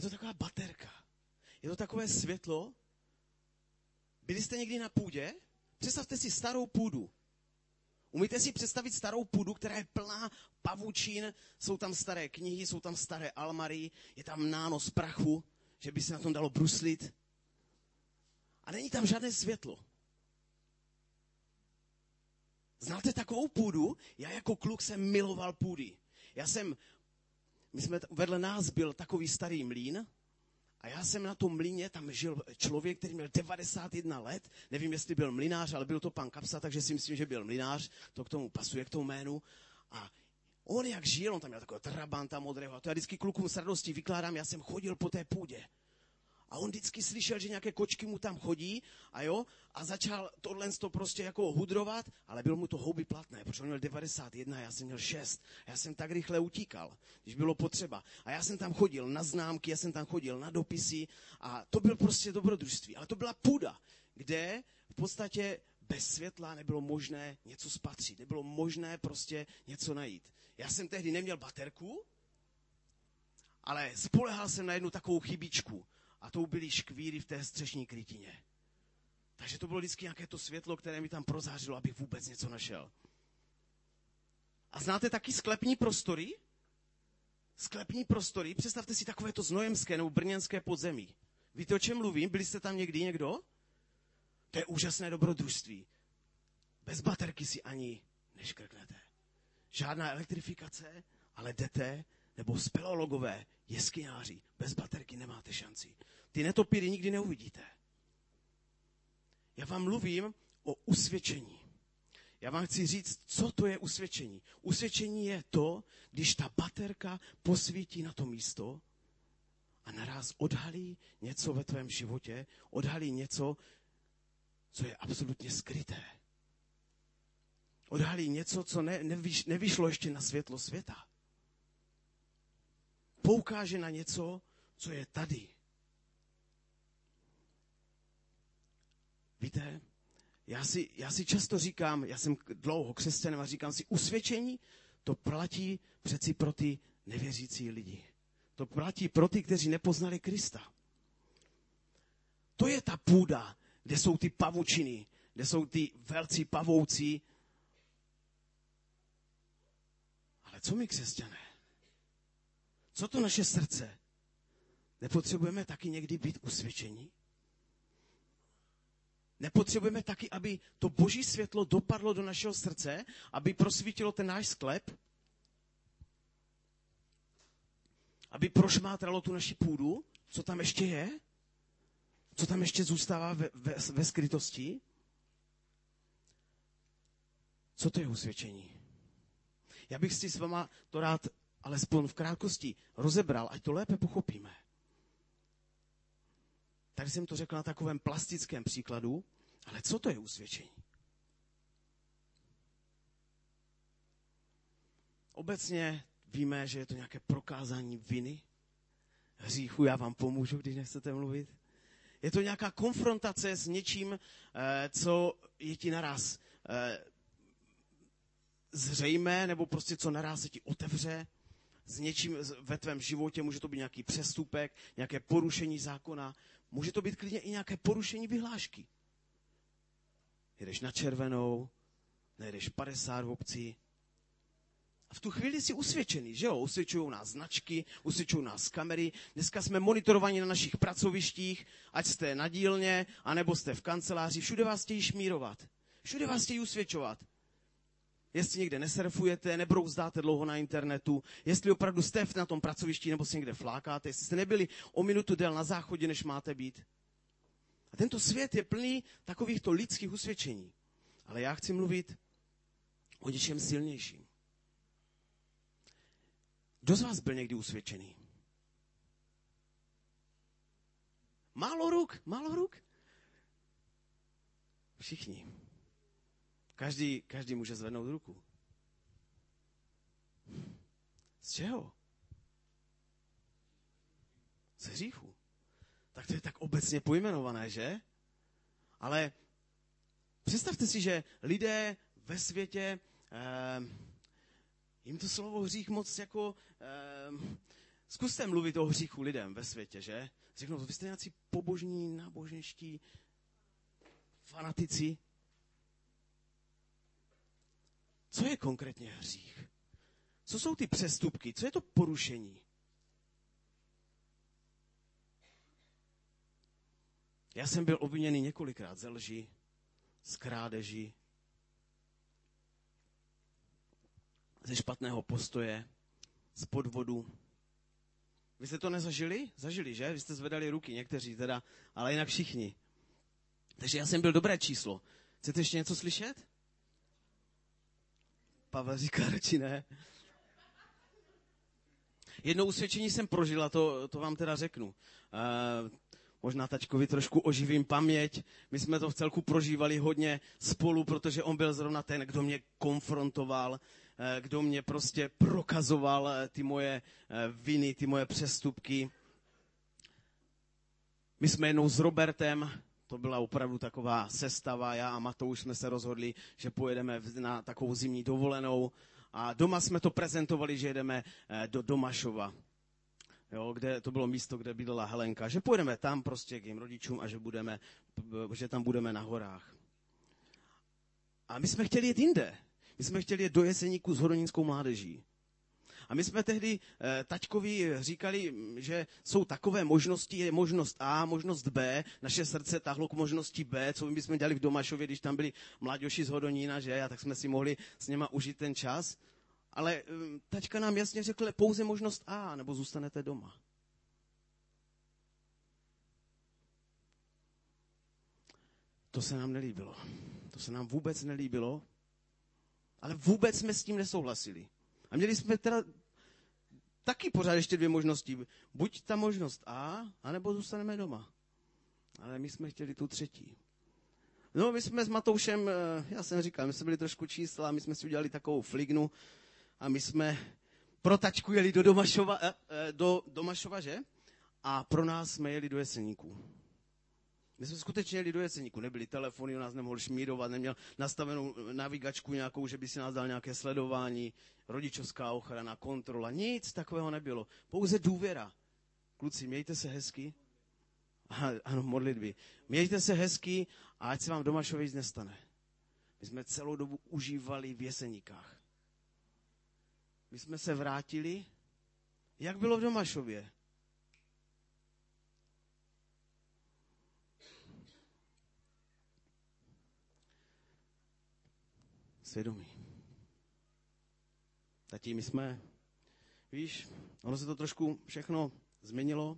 Je to taková baterka. Je to takové světlo. Byli jste někdy na půdě? Představte si starou půdu. Umíte si představit starou půdu, která je plná pavučin, jsou tam staré knihy, jsou tam staré almary, je tam nános prachu, že by se na tom dalo bruslit. A není tam žádné světlo. Znáte takovou půdu? Já jako kluk jsem miloval půdy. Vedle nás byl takový starý mlýn a já jsem na tom mlýně, tam žil člověk, který měl 91 let. Nevím, jestli byl mlynář, ale byl to pan Kapsa, takže si myslím, že byl mlynář. To k tomu pasuje, k tomu jménu. A on jak žil, on tam měl takového trabanta modrého. A to já vždycky klukům s radostí vykládám, já jsem chodil po té půdě. A on vždycky slyšel, že nějaké kočky mu tam chodí a začal tohle to prostě jako hudrovat, ale bylo mu to houby platné, protože on měl 91, já jsem měl 6. Já jsem tak rychle utíkal, když bylo potřeba. A já jsem tam chodil na známky, já jsem tam chodil na dopisy a to bylo prostě dobrodružství. Ale to byla půda, kde v podstatě bez světla nebylo možné něco spatřit, nebylo možné prostě něco najít. Já jsem tehdy neměl baterku, ale spolehal jsem na jednu takovou chybičku. A to byly škvíry v té střešní krytině. Takže to bylo vždycky nějaké to světlo, které mi tam prozářilo, abych vůbec něco našel. A znáte taky sklepní prostory? Sklepní prostory, představte si takovéto znojemské nebo brněnské podzemí. Víte, o čem mluvím? Byli jste tam někdy někdo? To je úžasné dobrodružství. Bez baterky si ani neškrknete. Žádná elektrifikace, ale jdete, nebo speleologové, jeskyňáři, bez baterky nemáte šanci. Ty netopíry nikdy neuvidíte. Já vám mluvím o usvědčení. Já vám chci říct, co to je usvědčení. Usvědčení je to, když ta baterka posvítí na to místo a naraz odhalí něco ve tvém životě, odhalí něco, co je absolutně skryté. Odhalí něco, co nevyšlo ještě na světlo světa. Poukáže na něco, co je tady. Víte, já si často říkám, já jsem dlouho křesťanem a říkám si, usvědčení to platí přeci pro ty nevěřící lidi. To platí pro ty, kteří nepoznali Krista. To je ta půda, kde jsou ty pavučiny, kde jsou ty velcí pavouci. Ale co my křesťané? Co to naše srdce? Nepotřebujeme taky někdy být usvědčení? Nepotřebujeme taky, aby to boží světlo dopadlo do našeho srdce, aby prosvítilo ten náš sklep? Aby prošmátralo tu naši půdu? Co tam ještě je? Co tam ještě zůstává ve skrytosti? Co to je usvědčení? Já bych si s váma to rád alespoň v krátkosti rozebral, ať to lépe pochopíme. Tady jsem to řekl na takovém plastickém příkladu, ale co to je usvědčení? Obecně víme, že je to nějaké prokázání viny, hříchu, já vám pomůžu, když nechcete mluvit. Je to nějaká konfrontace s něčím, co je ti naraz zřejmé, nebo prostě co naraz se ti otevře. S něčím ve tvém životě, může to být nějaký přestupek, nějaké porušení zákona, může to být klidně i nějaké porušení vyhlášky. Jedeš na červenou, nejedeš 50 v obci. A v tu chvíli jsi usvědčený, že jo? Usvědčují nás značky, usvědčují nás kamery. Dneska jsme monitorovaní na našich pracovištích, ať jste na dílně, anebo jste v kanceláři. Všude vás chtějí šmírovat. Všude vás chtějí usvědčovat. Jestli někde nesurfujete, nebrouzdáte dlouho na internetu, jestli opravdu jste na tom pracovišti nebo si někde flákáte, jestli jste nebyli o minutu déle na záchodě, než máte být. A tento svět je plný takovýchto lidských usvědčení. Ale já chci mluvit o něčem silnějším. Kdo z vás byl někdy usvědčený? Málo ruk? Všichni. Každý může zvednout ruku. Z čeho? Z hříchu. Tak to je tak obecně pojmenované, že? Ale představte si, že lidé ve světě, jim to slovo hřích moc jako Zkuste mluvit o hříchu lidem ve světě, že? Řeknou, vy jste nějací pobožní, náboženští fanatici. Co je konkrétně hřích? Co jsou ty přestupky? Co je to porušení? Já jsem byl obviněný několikrát ze lži, z krádeži, ze špatného postoje, z podvodu. Vy jste to nezažili? Zažili, že? Vy jste zvedali ruky, někteří teda, ale jinak všichni. Takže já jsem byl dobré číslo. Chcete ještě něco slyšet? Pavel říká, radši ne. Jedno usvědčení jsem prožil a to vám teda řeknu. Možná tačkovi trošku oživím paměť. My jsme to v celku prožívali hodně spolu, protože on byl zrovna ten, kdo mě konfrontoval, kdo mě prostě prokazoval ty moje viny, ty moje přestupky. My jsme jednou s Robertem, to byla opravdu taková sestava, já a Matouš jsme se rozhodli, že pojedeme na takovou zimní dovolenou a doma jsme to prezentovali, že jedeme do Domašova. Jo, kde to bylo místo, kde bydlela Helenka, že pojedeme tam prostě k jejím rodičům a že tam budeme na horách. A my jsme chtěli jet jinde. My jsme chtěli jet do Jeseníku s hodonínskou mládeží. A my jsme tehdy taťkovi říkali, že jsou takové možnosti, je možnost A, možnost B. Naše srdce tahlo k možnosti B, co bychom dělali v Domašově, když tam byli mláďoši z Hodonína, že? A tak jsme si mohli s něma užít ten čas. Ale taťka nám jasně řekl, pouze možnost A, nebo zůstanete doma. To se nám nelíbilo. To se nám vůbec nelíbilo, ale vůbec jsme s tím nesouhlasili. A měli jsme teda taky pořád ještě dvě možnosti. Buď ta možnost A, anebo zůstaneme doma. Ale my jsme chtěli tu třetí. No, my jsme s Matoušem, já jsem říkal, my jsme byli trošku čísla, my jsme si udělali takovou flignu a my jsme pro tačku jeli do Domašova, že? A pro nás jsme jeli do Jeseníků. My jsme skutečně jeli do Jeseníku, nebyly telefony, on nás nemohl šmírovat, neměl nastavenou navigačku nějakou, že by si nás dal nějaké sledování, rodičovská ochrana, kontrola, nic takového nebylo. Pouze důvěra. Kluci, mějte se hezky. Ano, modlitby. Mějte se hezky a ať se vám v Domašově nic nestane. My jsme celou dobu užívali v Jeseníkách. My jsme se vrátili, jak bylo v Domašově. Svědomí. Tati, my jsme, víš, ono se to trošku všechno změnilo.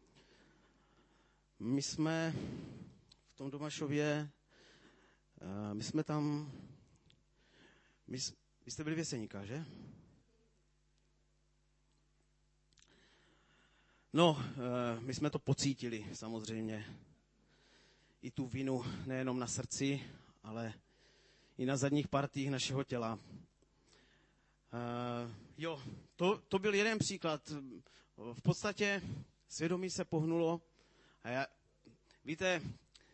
My jsme v tom Domašově, my jsme tam, vy jste byli v Jeseníkách, že? No, my jsme to pocítili samozřejmě. I tu vinu nejenom na srdci, ale i na zadních partích našeho těla. To byl jeden příklad. V podstatě svědomí se pohnulo a víte,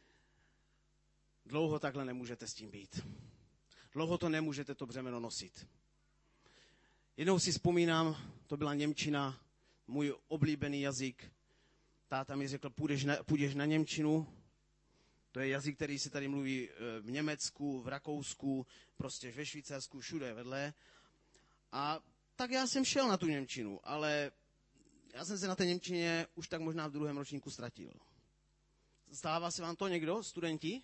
dlouho takhle nemůžete s tím být. Dlouho to nemůžete to břemeno nosit. Jednou si vzpomínám, to byla němčina, můj oblíbený jazyk. Táta mi řekl, půjdeš na němčinu. To je jazyk, který se tady mluví v Německu, v Rakousku, prostě ve Švýcarsku, všude vedle. A tak já jsem šel na tu němčinu, ale já jsem se na té němčině už tak možná v 2. ročníku ztratil. Stává se vám to někdo, studenti?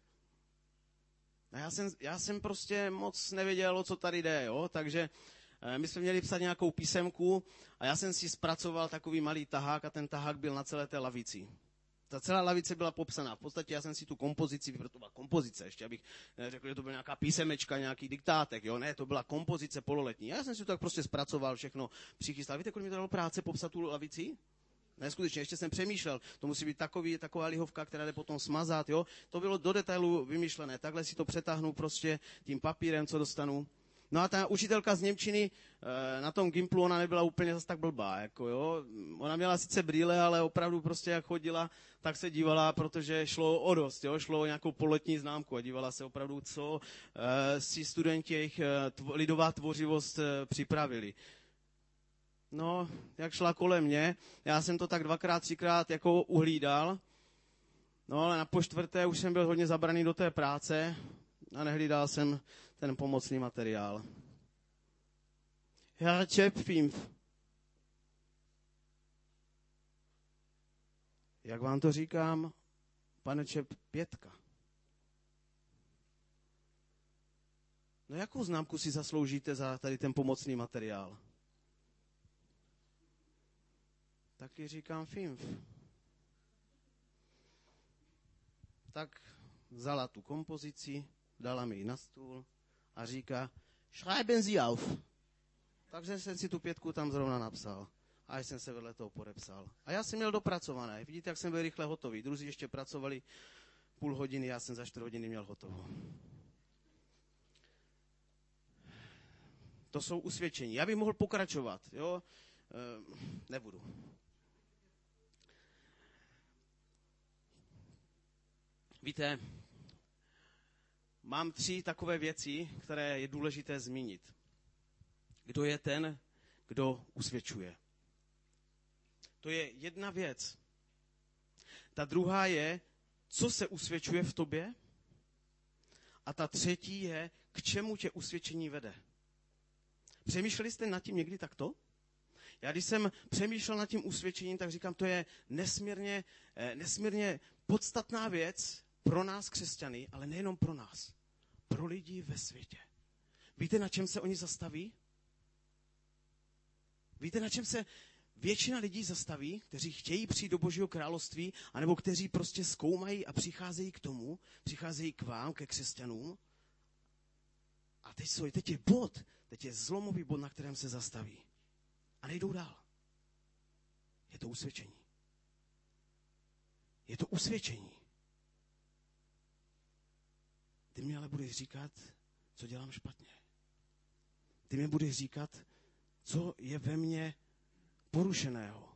A já jsem prostě moc nevěděl, o co tady jde, jo? Takže my jsme měli psat nějakou písemku a já jsem si zpracoval takový malý tahák a ten tahák byl na celé té lavici. Ta celá lavice byla popsaná. V podstatě já jsem si tu kompozici, protože to byla kompozice, ještě abych řekl, že to byla nějaká písemečka, nějaký diktátek, jo, ne, to byla kompozice pololetní. Já jsem si to tak prostě zpracoval, všechno přichystal. Víte, kolik mi to dalo práce popsat tu lavici? Ne, skutečně, ještě jsem přemýšlel, to musí být taková lihovka, která jde potom smazat, jo. To bylo do detailu vymyšlené, takhle si to přetáhnu prostě tím papírem, co dostanu. No a ta učitelka z němčiny na tom Gimplu, ona nebyla úplně zase tak blbá, jako jo. Ona měla sice brýle, ale opravdu prostě jak chodila, tak se dívala, protože šlo o dost, jo. Šlo o nějakou pololetní známku a dívala se opravdu, co si studenti jejich lidová tvořivost připravili. No, jak šla kolem mě, já jsem to tak 2x, 3x jako uhlídal, no ale na po4. už jsem byl hodně zabraný do té práce a nehlídal jsem ten pomocný materiál. Herr Chap 5. Jak vám to říkám, pane Čep, 5. No jakou známku si zasloužíte za tady ten pomocný materiál? Taky říkám 5. Tak vzala tu kompozici, dala mi ji na stůl a říká, schreiben Sie auf. Takže jsem si tu 5 tam zrovna napsal. A jsem se vedle toho podepsal. A já jsem měl dopracované. Vidíte, jak jsem byl rychle hotový. Druzí ještě pracovali půl hodiny, já jsem za 4 hodiny měl hotovo. To jsou usvědčení. Já bych mohl pokračovat, jo? Nebudu. Víte, mám 3 takové věci, které je důležité zmínit. Kdo je ten, kdo usvědčuje? To je jedna věc. Ta druhá je, co se usvědčuje v tobě. A ta třetí je, k čemu tě usvědčení vede. Přemýšleli jste nad tím někdy takto? Já když jsem přemýšlel nad tím usvědčením, tak říkám, to je nesmírně podstatná věc pro nás křesťany, ale nejenom pro nás. Pro lidi ve světě. Víte, na čem se oni zastaví? Víte, na čem se většina lidí zastaví, kteří chtějí přijít do Božího království, anebo kteří prostě zkoumají a přicházejí k tomu, přicházejí k vám, ke křesťanům. A teď je bod, teď je zlomový bod, na kterém se zastaví. A nejdou dál. Je to usvědčení. Je to usvědčení. Ty mi ale budeš říkat, co dělám špatně. Ty mi budeš říkat, co je ve mně porušeného.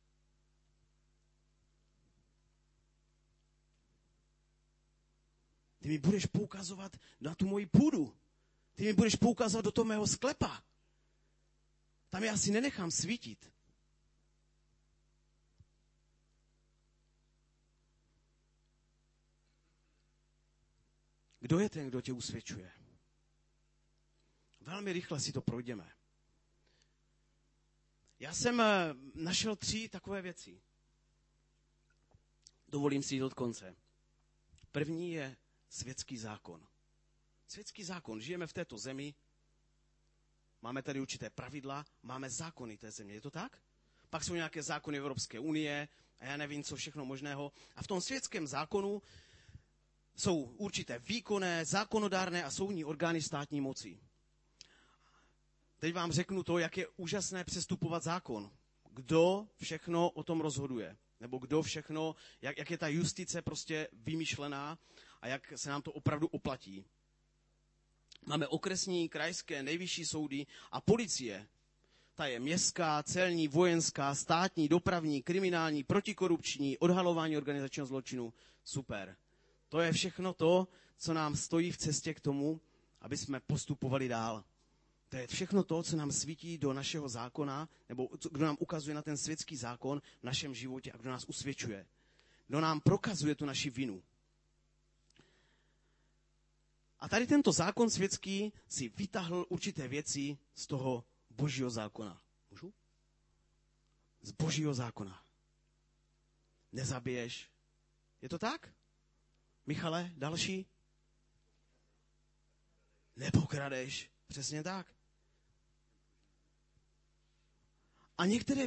Ty mi budeš poukazovat na tu moji půdu. Ty mi budeš poukazovat do toho mého sklepa. Tam já si nenechám svítit. Kdo je ten, kdo tě usvědčuje? Velmi rychle si to projdeme. Já jsem našel 3 takové věci. Dovolím si jít od konce. První je světský zákon. Světský zákon. Žijeme v této zemi, máme tady určité pravidla, máme zákony té země. Je to tak? Pak jsou nějaké zákony Evropské unie a já nevím, co všechno možného. A v tom světském zákonu jsou určité výkonné, zákonodárné a soudní orgány státní moci. Teď vám řeknu to, jak je úžasné přestupovat zákon. Kdo všechno o tom rozhoduje. Nebo kdo všechno, jak je ta justice prostě vymyšlená a jak se nám to opravdu oplatí. Máme okresní, krajské, nejvyšší soudy a policie. Ta je městská, celní, vojenská, státní, dopravní, kriminální, protikorupční, odhalování organizačního zločinu. Super. To je všechno to, co nám stojí v cestě k tomu, aby jsme postupovali dál. To je všechno to, co nám svítí do našeho zákona, nebo kdo nám ukazuje na ten světský zákon v našem životě a kdo nás usvědčuje. Kdo nám prokazuje tu naši vinu. A tady tento zákon světský si vytáhl určité věci z toho Božího zákona. Můžu? Z Božího zákona. Nezabiješ. Je to tak? Michale, další? Nepokradeš. Přesně tak. A některé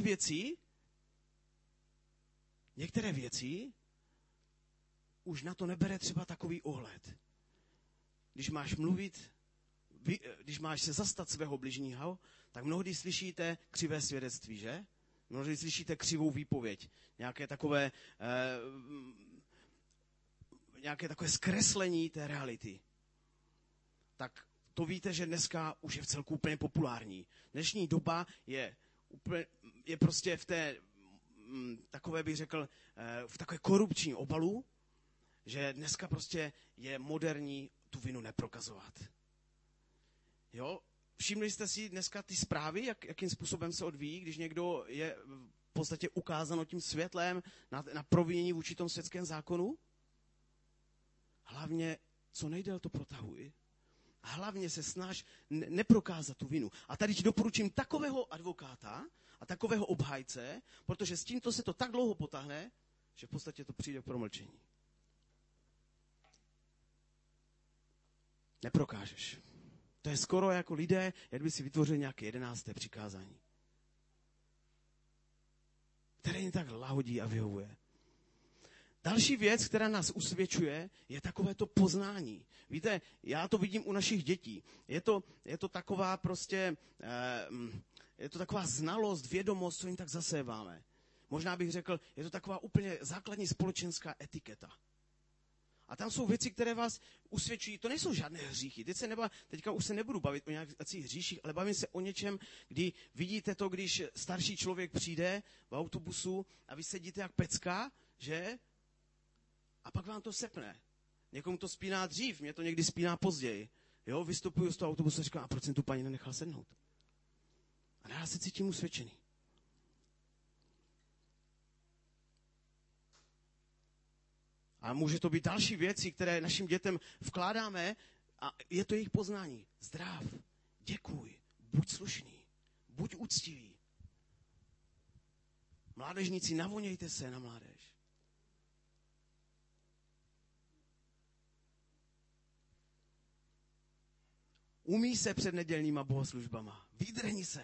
věci už na to nebere třeba takový ohled. Když máš mluvit, když máš se zastat svého bližního, tak mnohdy slyšíte křivé svědectví, že? Mnohdy slyšíte křivou výpověď. Nějaké takové zkreslení té reality. Tak to víte, že dneska už je v celku úplně populární. Dnešní doba je prostě v té, takové bych řekl, v takové korupční obalu, že dneska prostě je moderní tu vinu neprokazovat. Jo? Všimli jste si dneska ty zprávy, jakým způsobem se odvíjí, když někdo je v podstatě ukázano tím světlem na provinění vůči tomu světském zákonu? Hlavně, co nejdéle to protahuj. Hlavně se snaž neprokázat tu vinu. A tady ti doporučím takového advokáta a takového obhájce, protože s tímto se to tak dlouho potáhne, že v podstatě to přijde k promlčení. Neprokážeš. To je skoro jako lidé, jak by si vytvořili nějaké 11. přikázání, které jim tak lahodí a vyhovuje. Další věc, která nás usvědčuje, je takové to poznání. Víte, já to vidím u našich dětí. Je to taková prostě, je to taková znalost, vědomost, co jim tak zaséváme. Možná bych řekl, je to taková úplně základní společenská etiketa. A tam jsou věci, které vás usvědčují. To nejsou žádné hříchy. Teďka už se nebudu bavit o nějakých hříších, ale bavím se o něčem, kdy vidíte to, když starší člověk přijde v autobusu a vy sedíte jak pecka, že? A pak vám to sepne. Někomu to spíná dřív, mě to někdy spíná později. Jo, vystupuju z toho autobusu a říkám, a proč jsem tu paní nenechal sednout? A já se cítím usvědčený. A může to být další věci, které našim dětem vkládáme a je to jejich poznání. Zdrav, děkuj, buď slušný, buď úctivý. Mládežníci, navonějte se na mládež. Umí se před nedělníma bohoslužbama. Vydrhni se.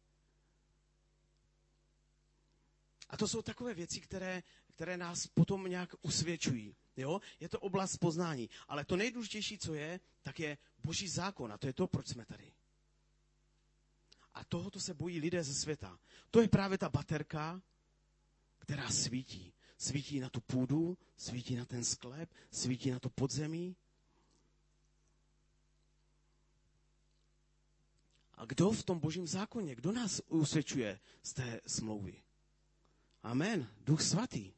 A to jsou takové věci, které nás potom nějak usvědčují. Jo? Je to oblast poznání. Ale to nejdůležitější, co je, tak je Boží zákon. A to je to, proč jsme tady. A tohoto se bojí lidé ze světa. To je právě ta baterka, která svítí. Svítí na tu půdu, svítí na ten sklep, svítí na to podzemí. A kdo v tom Božím zákoně, kdo nás usvědčuje z té smlouvy? Amen. Duch svatý.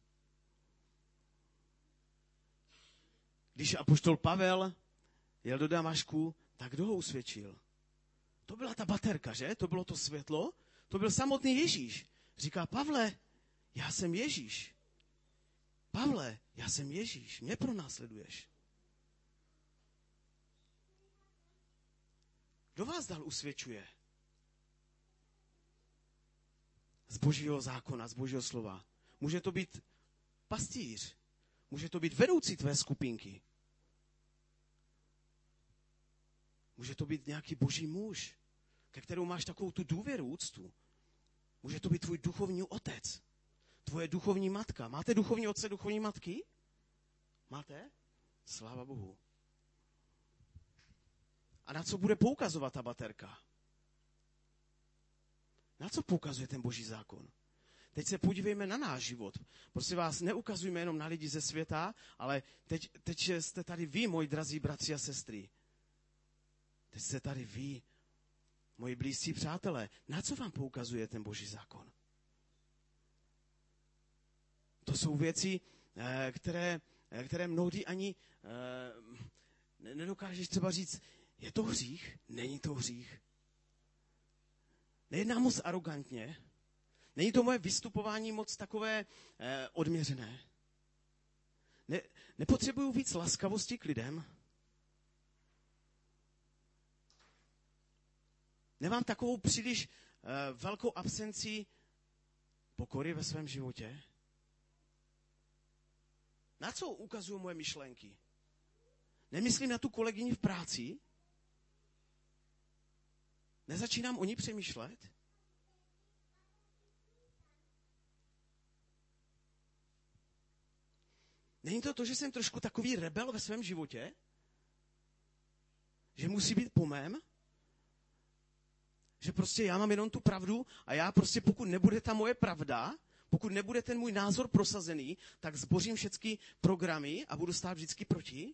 Když apoštol Pavel jel do Damašku, tak kdo ho usvědčil? To byla ta baterka, že? To bylo to světlo. To byl samotný Ježíš. Říká, Pavle, já jsem Ježíš. Pavle, já jsem Ježíš. Mě pronásleduješ. Kdo vás dál usvědčuje? Z Božího zákona, z Božího slova. Může to být pastýř. Může to být vedoucí tvé skupinky. Může to být nějaký boží muž, ke kterému máš takovou tu důvěru, úctu. Může to být tvůj duchovní otec. Tvoje duchovní matka. Máte duchovní otce, duchovní matky? Máte? Sláva Bohu. A na co bude poukazovat ta baterka? Na co poukazuje ten Boží zákon? Teď se podívejme na náš život. Prosím vás, neukazujme jenom na lidi ze světa, ale teď jste tady vy, moji drazí bratři a sestry. Teď jste tady vy, moji blízcí přátelé. Na co vám poukazuje ten Boží zákon? To jsou věci, které mnohdy ani nedokážeš třeba říct, je to hřích? Není to hřích. Nejednám moc arrogantně. Není to moje vystupování moc takové odměřené. Nepotřebuju víc laskavosti k lidem. Nemám takovou příliš velkou absenci pokory ve svém životě. Na co ukazují moje myšlenky? Nemyslím na tu kolegyni v práci? Nezačínám o ní přemýšlet? Není to, že jsem trošku takový rebel ve svém životě? Že musí být po mém? Že prostě já mám jenom tu pravdu a já prostě pokud nebude ta moje pravda, pokud nebude ten můj názor prosazený, tak zbořím všechny programy a budu stát vždycky proti?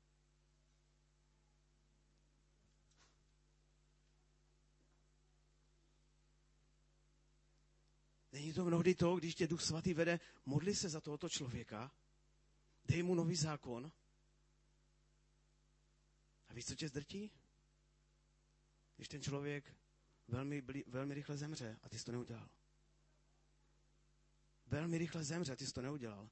Není to mnohdy to, když tě Duch Svatý vede, modli se za tohoto člověka, dej mu nový zákon. A víš, co tě zdrtí? když ten člověk velmi rychle zemře a ty jsi to neudělal. Velmi rychle zemře a ty jsi to neudělal.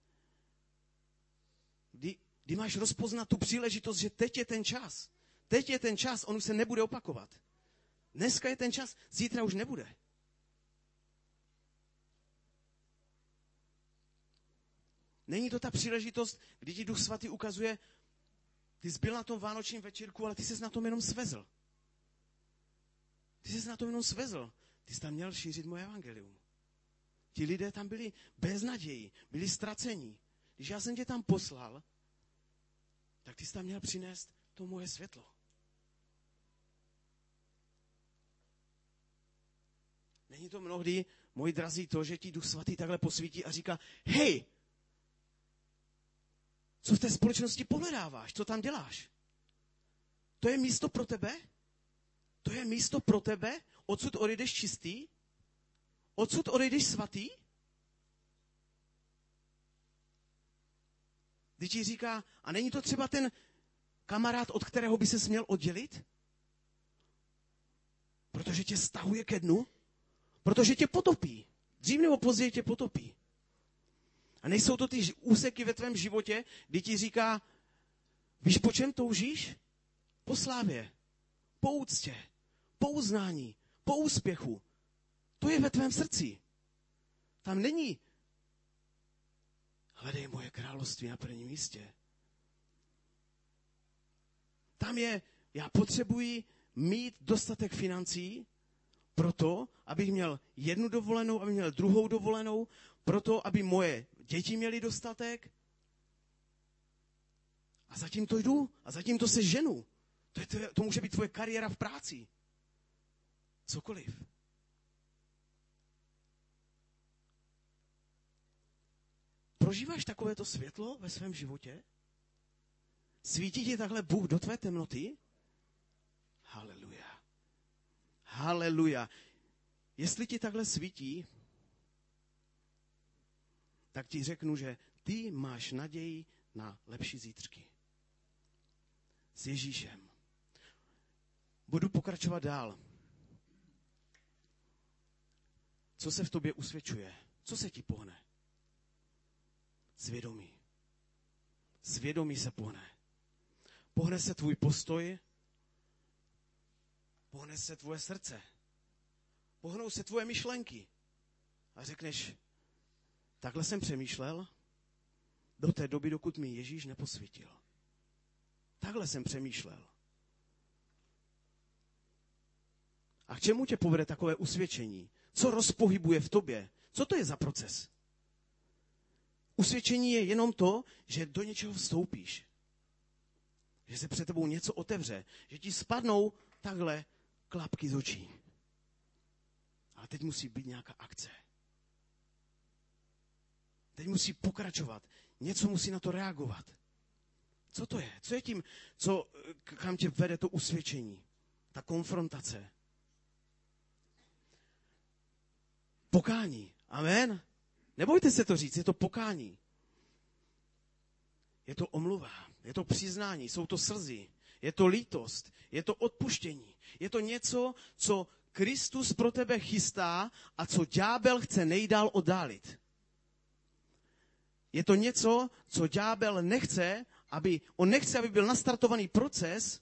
Kdy máš rozpoznat tu příležitost, že teď je ten čas. Teď je ten čas, on už se nebude opakovat. Dneska je ten čas, zítra už nebude. Není to ta příležitost, kdy ti Duch Svatý ukazuje, ty jsi byl na tom vánočním večírku, ale ty jsi na tom jenom svezl. Ty jsi tam měl šířit moje evangelium. Ti lidé tam byli bez naději, byli ztracení. Když já jsem tě tam poslal, tak ty jsi tam měl přinést to moje světlo. Není to mnohdy, moji drazí, to, že ti Duch Svatý takhle posvítí a říká, hej, co v té společnosti pohledáváš, co tam děláš? To je místo pro tebe? To je místo pro tebe? Odsud odejdeš čistý? Odsud odejdeš svatý? Když ti říká, a není to třeba ten kamarád, od kterého by se směl oddělit? Protože tě stahuje ke dnu? Protože tě potopí. Dřív nebo později tě potopí. A nejsou to ty úseky ve tvém životě, kdy ti říká, víš, po čem toužíš? Po slávě, po úctě, po uznání, po úspěchu. To je ve tvém srdci. Tam není hledej moje království na prvním místě. Tam je, já potřebuji mít dostatek financí proto, abych měl jednu dovolenou, abych měl druhou dovolenou, proto, aby moje děti měly dostatek. A zatím to jdu, a zatím to se ženu. To může být tvoje kariéra v práci. Cokoliv. Prožíváš takovéto světlo ve svém životě? Svítí ti takhle Bůh do tvé temnoty? Haleluja. Haleluja. Jestli ti takhle svítí, tak ti řeknu, že ty máš naději na lepší zítřky. S Ježíšem. Budu pokračovat dál. Co se v tobě usvědčuje? Co se ti pohne? Svědomí. Svědomí se pohne. Pohne se tvůj postoj, pohne se tvoje srdce, pohnou se tvoje myšlenky. A řekneš, takhle jsem přemýšlel do té doby, dokud mi Ježíš neposvítil. Takhle jsem přemýšlel. A k čemu tě povede takové usvědčení? Co rozpohybuje v tobě? Co to je za proces? Usvědčení je jenom to, že do něčeho vstoupíš. Že se před tebou něco otevře. Že ti spadnou takhle klapky z očí. Ale teď musí být nějaká akce. Teď musí pokračovat. Něco musí na to reagovat. Co to je? Co je tím, kam tě vede to usvědčení? Ta konfrontace. Pokání. Amen. Nebojte se to říct, je to pokání. Je to omluva, je to přiznání, jsou to slzy, je to lítost, je to odpuštění. Je to něco, co Kristus pro tebe chystá a co ďábel chce nejdál oddálit. Je to něco, co ďábel nechce, aby byl nastartovaný proces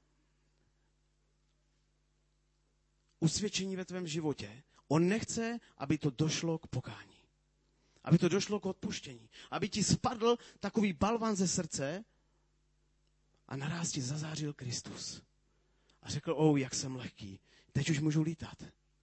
usvědčení ve tvém životě. On nechce, aby to došlo k pokání. Aby to došlo k odpuštění. Aby ti spadl takový balvan ze srdce a naráz ti zazářil Kristus. A řekl, jak jsem lehký. Teď už můžu lítat.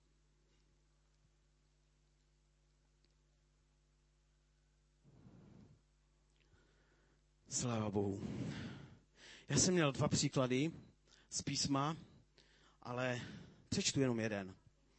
Sláva Bohu. Já jsem měl 2 příklady z písma, ale přečtu jenom jeden.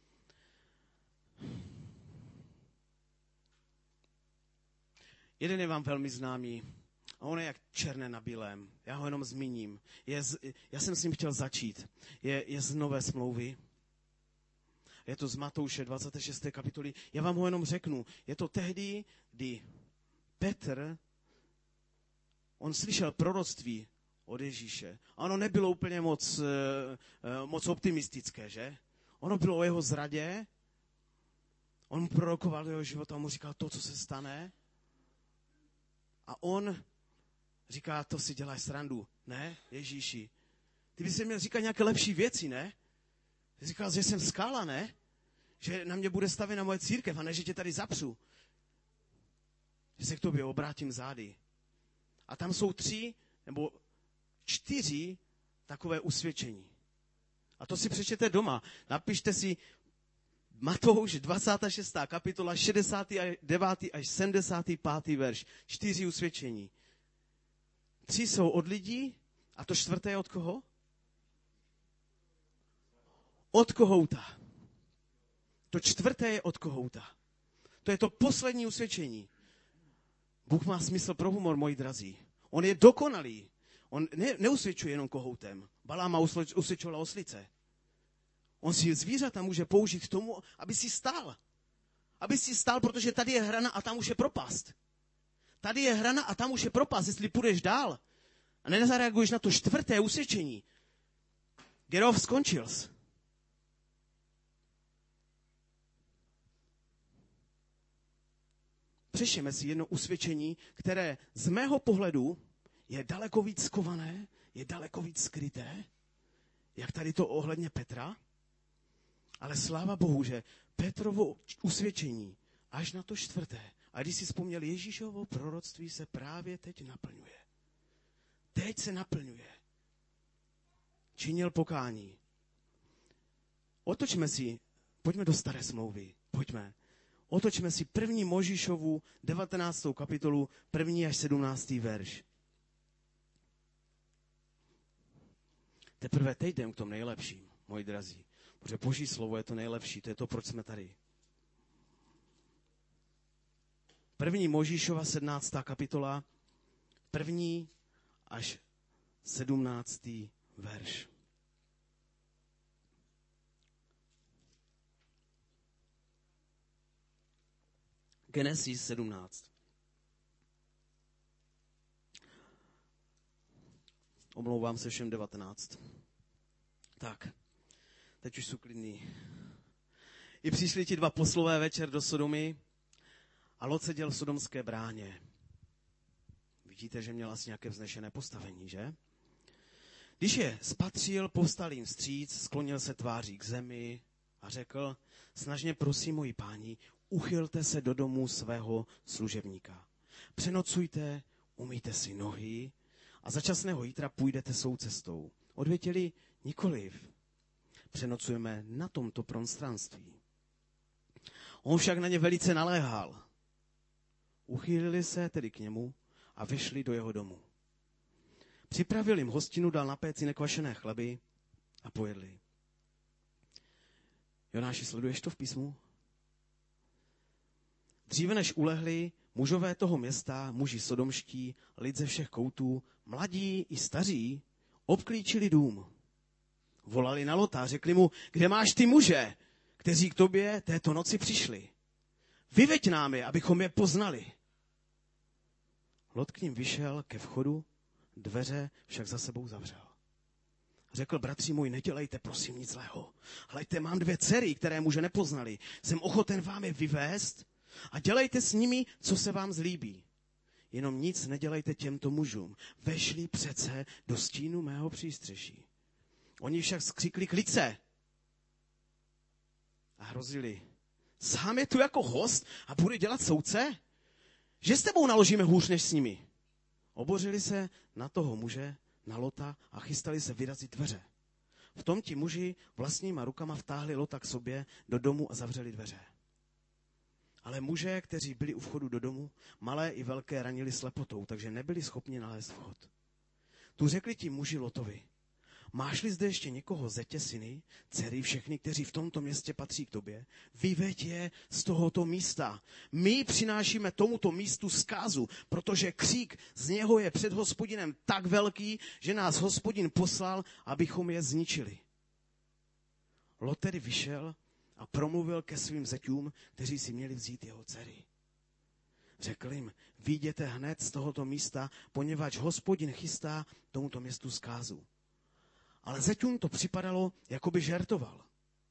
Jeden je vám velmi známý a on je jak černé na bílém. Já ho jenom zmíním. Já jsem s ním chtěl začít. Je z Nové smlouvy. Je to z Matouše 26. kapitoly. Já vám ho jenom řeknu. Je to tehdy, kdy Petr, on slyšel proroctví od Ježíše. A ono nebylo úplně moc optimistické, že? Ono bylo o jeho zradě, on mu prorokoval do jeho života, on mu říkal to, co se stane. A on říká, to si děláš srandu. Ne, Ježíši. Ty bys měl říkat nějaké lepší věci, ne? Ty říkal, že jsem skala, ne? Že na mě bude stavěna moje církev a ne, že tě tady zapřu. Že se k tobě obrátím zády. A tam jsou 3 nebo 4 takové usvědčení. A to si přečtěte doma. Napište si Matouš 26. kapitola 69. až 75. verš. 4 usvědčení. 3 jsou od lidí a to 4. je od koho? Od kohouta. To 4. je od kohouta. To je to poslední usvědčení. Bůh má smysl pro humor, moji drazí. On je dokonalý. On neusvědčuje jenom kohoutem. Baláma usvědčovala oslice. On si zvířata může použít k tomu, aby si stál. Aby si stál, protože tady je hrana a tam už je propast. Tady je hrana a tam už je propast, jestli půjdeš dál. A nezareaguješ na to 4. usvědčení. Get off, skončil jsi. Přešeme si jedno usvědčení, které z mého pohledu je daleko víc skované, je daleko víc skryté, jak tady to ohledně Petra. Ale sláva Bohu, že Petrovo usvědčení až na to 4. A když si vzpomněl, Ježíšovo proroctví se právě teď naplňuje. Teď se naplňuje. Činil pokání. Otočme si, pojďme do Staré smlouvy, pojďme. Otočme si 1. Mojžíšovu 19. kapitolu, 1. až 17. verš. Teprve teď jdem k tomu nejlepším, moji drazí. Protože Boží slovo je to nejlepší, to je to, proč jsme tady. 1. Mojžíšova 17. kapitola, 1. až 17. verš. Genesis 17. Omlouvám se všem 19. Tak, teď už jsou klidný. I přišli ti 2 poslové večer do Sodomy a Lot seděl v sodomské bráně. Vidíte, že měl asi nějaké vznešené postavení, že? Když je spatřil, povstal jim vstříc, sklonil se tváří k zemi a řekl, snažně prosím, moji páni, uchylte se do domu svého služebníka. Přenocujte, umýjte si nohy a za časného jítra půjdete svou cestou. Odvětili nikoliv. Přenocujeme na tomto prostranství. On však na ně velice naléhal. Uchýlili se tedy k němu a vešli do jeho domu. Připravil jim hostinu, dal na péci nekvašené chleby a pojedli. Jonáši, sleduješ to v písmu? Dříve než ulehli, mužové toho města, muži sodomští, lid ze všech koutů, mladí i staří, obklíčili dům. Volali na Lota a řekli mu, kde máš ty muže, kteří k tobě této noci přišli? Vyveď nám je, abychom je poznali. Lot k ním vyšel ke vchodu, dveře však za sebou zavřel. Řekl, bratři můj, nedělejte prosím nic zlého. Hleďte, mám 2 dcery, které muže nepoznali. Jsem ochoten vám je vyvést a dělejte s nimi, co se vám zlíbí. Jenom nic nedělejte těmto mužům. Vešli přece do stínu mého přístřeší. Oni však skřikli, klid se! A hrozili, sám je tu jako host a bude dělat soudce? Že s tebou naložíme hůř než s nimi. Obořili se na toho muže, na Lota a chystali se vyrazit dveře. V tom ti muži vlastníma rukama vtáhli Lota k sobě do domu a zavřeli dveře. Ale muže, kteří byli u vchodu do domu, malé i velké ranili slepotou, takže nebyli schopni nalézt vchod. Tu řekli ti muži Lotovi, máš-li zde ještě někoho zetě, syny, dcery, všechny, kteří v tomto městě patří k tobě, vyveď je z tohoto místa. My přinášíme tomuto místu zkázu, protože křík z něho je před Hospodinem tak velký, že nás Hospodin poslal, abychom je zničili. Lot tedy vyšel a promluvil ke svým zeťům, kteří si měli vzít jeho dcery. Řekl jim, vyjděte hned z tohoto místa, poněvadž Hospodin chystá tomuto městu zkázu. Ale zeťům to připadalo, jako by žertoval.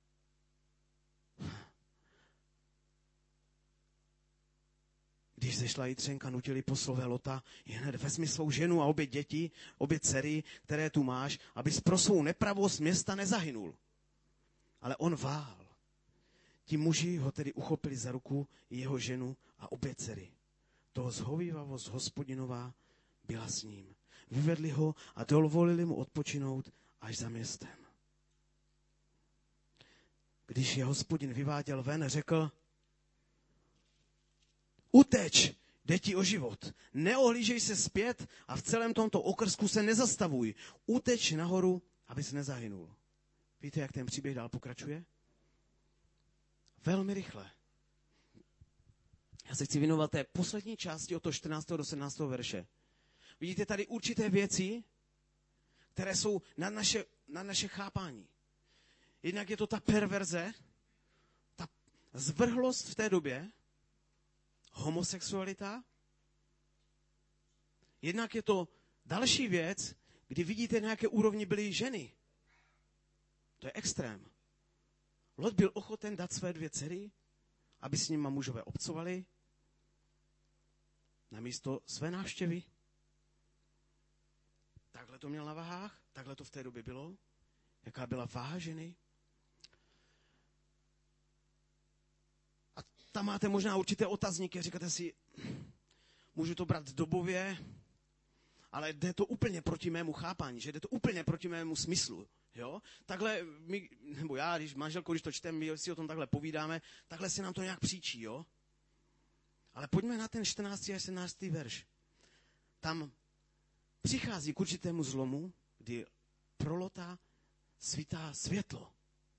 Když zešla Jitřenka, nutili poslové Lota, hned vezmi svou ženu a obě děti, obě dcery, které tu máš, abys pro svou nepravost města nezahynul. Ale on váhal. Ti muži ho tedy uchopili za ruku, i jeho ženu a obě dcery. Toho zhovívavost Hospodinová byla s ním. Vyvedli ho a dovolili mu odpočinout až za městem. Když je Hospodin vyváděl ven, řekl, uteč, jde ti o život. Neohlížej se zpět a v celém tomto okrsku se nezastavuj. Uteč nahoru, abys nezahynul. Víte, jak ten příběh dál pokračuje? Velmi rychle. Já se chci věnovat té poslední části od toho 14. do 17. verše. Vidíte tady určité věci, které jsou na naše chápání. Jednak je to ta perverze, ta zvrhlost v té době, homosexualita. Jednak je to další věc, kdy vidíte, na jaké úrovni byly ženy. To je extrém. Lot byl ochoten dát své 2 dcery, aby s nimi mužové obcovali, namísto své návštěvy. Takhle to měl na vahách, takhle to v té době bylo. Jaká byla váha ženy. A tam máte možná určité otazníky, říkáte si, můžu to brát dobově, ale jde to úplně proti mému chápání, že jde to úplně proti mému smyslu. Jo? Takhle my, nebo já, když manželkou, když to čteme, my si o tom takhle povídáme, takhle se nám to nějak příčí, jo? Ale pojďme na ten 14. až 17. verš. Tam přichází k určitému zlomu, kdy pro Lota svítá světlo.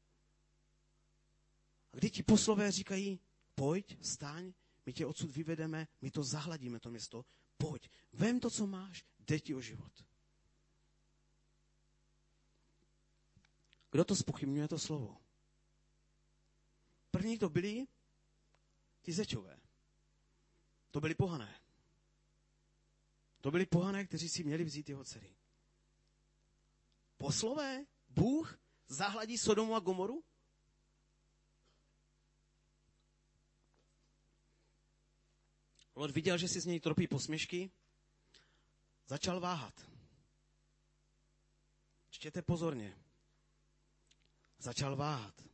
A kdy ti poslové říkají, pojď, vstaň, my tě odsud vyvedeme, my to zahladíme, to město, pojď, vem to, co máš, jde ti o život. Kdo to zpochybňuje, to slovo? První to byli ty Zečové. To byli pohané. To byli pohané, kteří si měli vzít jeho dcery. Poslové, Bůh zahladí Sodomu a Gomoru? Lot viděl, že si z něj tropí posměšky, začal váhat. Čtěte pozorně. Začal váhat.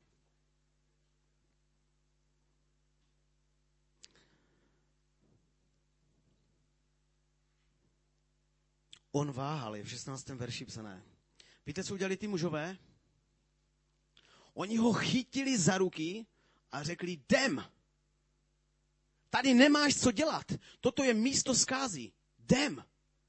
On váhal, je v 16. verši psané. Víte, co udělali ty mužové? Oni ho chytili za ruky a řekli, jdem. Tady nemáš co dělat. Toto je místo zkázy. Jdem.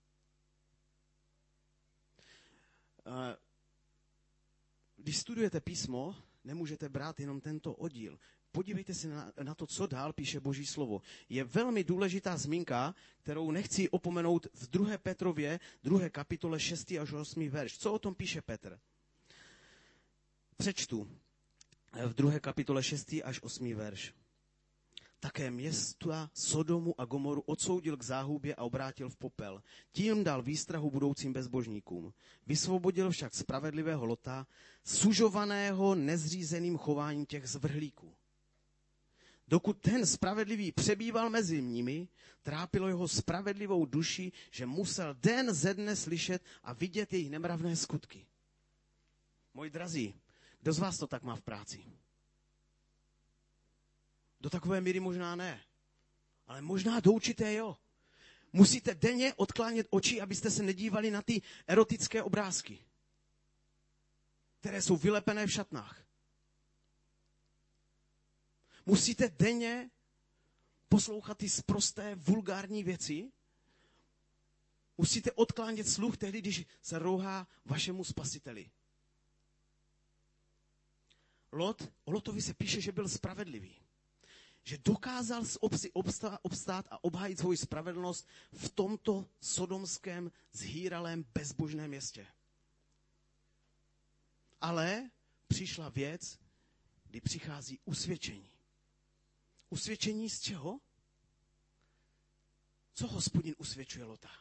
Když studujete písmo, nemůžete brát jenom tento oddíl. Podívejte se na to, co dál píše Boží slovo. Je velmi důležitá zmínka, kterou nechci opomenout v 2. Petrově, 2. kapitole 6. až 8. verš. Co o tom píše Petr? Přečtu. V 2. kapitole 6. až 8. verš. Také města Sodomu a Gomoru odsoudil k záhubě a obrátil v popel. Tím dal výstrahu budoucím bezbožníkům. Vysvobodil však spravedlivého Lota, sužovaného nezřízeným chováním těch zvrhlíků. Dokud ten spravedlivý přebýval mezi nimi, trápilo jeho spravedlivou duši, že musel den ze dne slyšet a vidět jejich nemravné skutky. Moji drazí, kdo z vás to tak má v práci? Do takové míry možná ne, ale možná do určité jo. Musíte denně odklánět oči, abyste se nedívali na ty erotické obrázky, které jsou vylepené v šatnách. Musíte denně poslouchat ty sprosté, vulgární věci. Musíte odklánět sluch tehdy, když se rouhá vašemu spasiteli. O Lotovi se píše, že byl spravedlivý. Že dokázal obstát a obhájit svou spravedlnost v tomto sodomském, zhýralém, bezbožném městě. Ale přišla věc, kdy přichází usvědčení. Usvědčení z čeho? Co Hospodin usvědčuje Lota?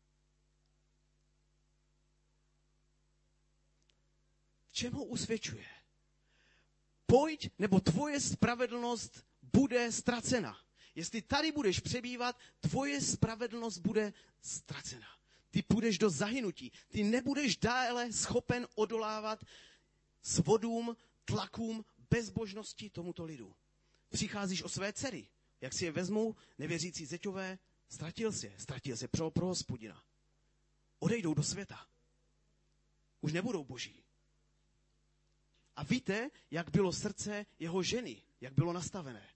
V čem ho usvědčuje? Pojď, nebo tvoje spravedlnost bude ztracena. Jestli tady budeš přebývat, tvoje spravedlnost bude ztracena. Ty půjdeš do zahynutí. Ty nebudeš dále schopen odolávat svodům, tlakům, bezbožnosti tomuto lidu. Přicházíš o své dcery. Jak si je vezmou nevěřící zeťové, ztratil se pro Hospodina. Odejdou do světa. Už nebudou boží. A víte, jak bylo srdce jeho ženy, jak bylo nastavené.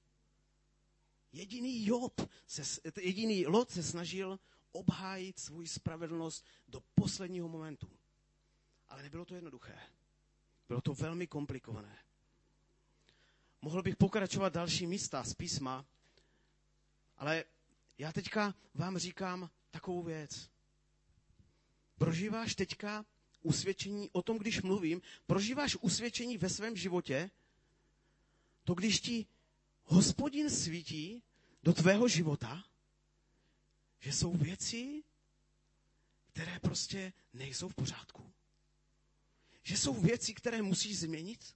Jediný Lot se snažil obhájit svou spravedlnost do posledního momentu. Ale nebylo to jednoduché. Bylo to velmi komplikované. Mohl bych pokračovat další místa z písma, ale já teďka vám říkám takovou věc. Prožíváš teďka usvědčení, o tom, když mluvím, prožíváš usvědčení ve svém životě, to když ti Hospodin svítí do tvého života, že jsou věci, které prostě nejsou v pořádku. Že jsou věci, které musíš změnit.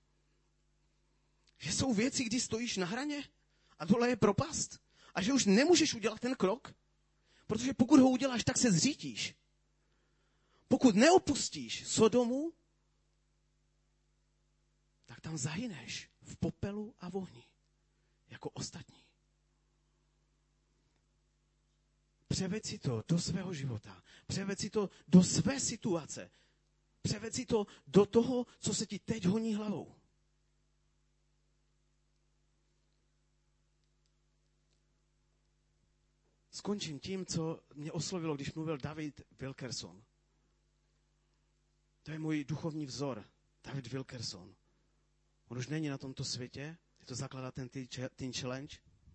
Že jsou věci, kdy stojíš na hraně a dole je propast. A že už nemůžeš udělat ten krok, protože pokud ho uděláš, tak se zřítíš. Pokud neopustíš Sodomu, tak tam zahyneš v popelu a v ohni, jako ostatní. Převed si to do svého života. Převed si to do své situace. Převed si to do toho, co se ti teď honí hlavou. Skončím tím, co mě oslovilo, když mluvil David Wilkerson. To je můj duchovní vzor, David Wilkerson. On už není na tomto světě, je to zakladatel Teen Challenge.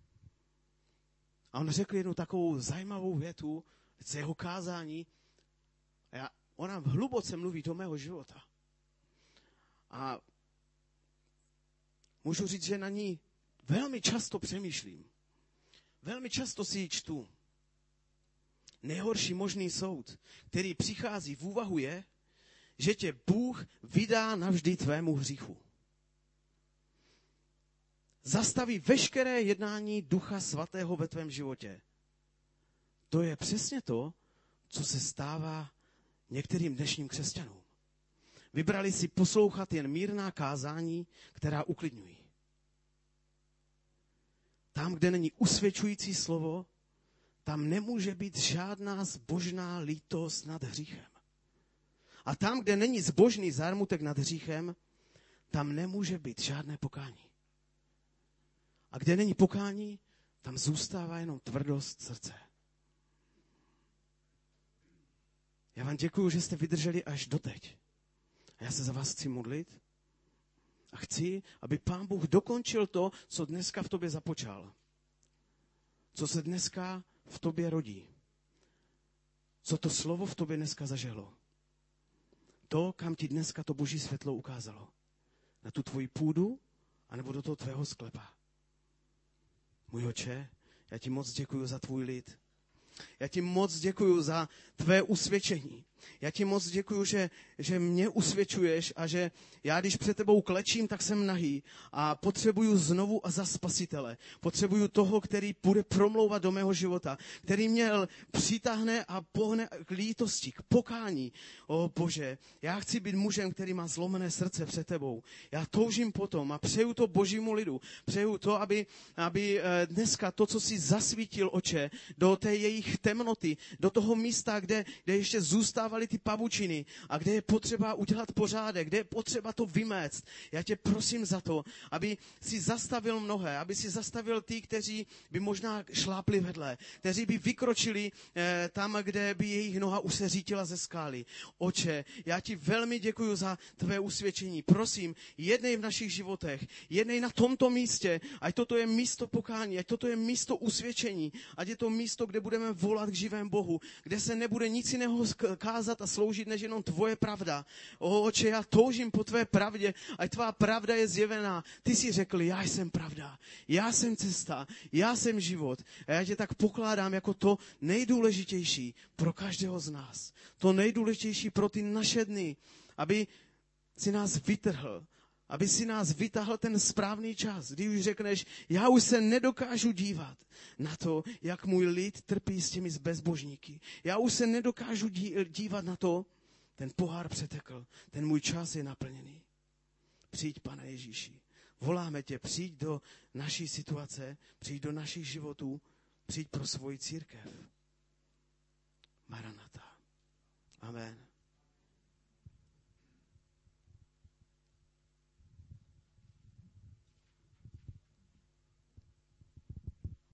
A on řekl jednu takovou zajímavou větu z jeho kázání. Ona hluboce mluví do mého života. A můžu říct, že na ní velmi často přemýšlím. Velmi často si ji čtu. Nejhorší možný soud, který přichází v úvahu, je, že tě Bůh vydá navždy tvému hříchu. Zastaví veškeré jednání Ducha Svatého ve tvém životě. To je přesně to, co se stává některým dnešním křesťanům. Vybrali si poslouchat jen mírná kázání, která uklidňují. Tam, kde není usvědčující slovo, tam nemůže být žádná zbožná lítost nad hříchem. A tam, kde není zbožný zármutek nad hříchem, tam nemůže být žádné pokání. A kde není pokání, tam zůstává jenom tvrdost srdce. Já vám děkuju, že jste vydrželi až doteď. A já se za vás chci modlit a chci, aby Pán Bůh dokončil to, co dneska v tobě započal. Co se dneska v tobě rodí. Co to slovo v tobě dneska zažehlo. To, kam ti dneska to boží světlo ukázalo. Na tu tvoji půdu, anebo do toho tvého sklepa. Můj Otče, já ti moc děkuju za tvůj lid. Já ti moc děkuju za tvé usvědčení. Já ti moc děkuju, že mě usvědčuješ a že já, když před tebou klečím, tak jsem nahý a potřebuju znovu a za spasitele. Potřebuju toho, který bude promlouvat do mého života, který mě přitáhne a pohne k lítosti, k pokání. O Bože, já chci být mužem, který má zlomené srdce před tebou. Já toužím potom a přeju to božímu lidu. Přeju to, aby dneska to, co jsi zasvítil, Oče, do té jejich temnoty, do toho místa, kde ještě zůstávaly ty pavučiny a kde je potřeba udělat pořádek, kde je potřeba to vyméct. Já tě prosím za to, aby si zastavil mnohé, aby si zastavil ty, kteří by možná šlápli vedle, kteří by vykročili tam, kde by jejich noha už se řítila ze skály. Oče, já ti velmi děkuju za tvé usvědčení. Prosím, jednej v našich životech, jednej na tomto místě, ať toto je místo pokání, ať toto je místo usvědčení, ať je to místo, kde budeme volat k živému Bohu, kde se nebude nic jiného kázat, kázat a sloužit než jenom tvoje pravda. Oče, já toužím po tvé pravdě, ať tvá pravda je zjevená. Ty jsi řekl, já jsem pravda, já jsem cesta, já jsem život. A já tě tak pokládám jako to nejdůležitější pro každého z nás. To nejdůležitější pro ty naše dny, aby si nás vytrhl, aby si nás vytáhl ten správný čas, kdy už řekneš, já už se nedokážu dívat na to, jak můj lid trpí s těmi bezbožníky. Já už se nedokážu dívat na to, ten pohár přetekl, ten můj čas je naplněný. Přijď, Pane Ježíši, voláme tě, přijď do naší situace, přijď do našich životů, přijď pro svoji církev. Maranata. Amen.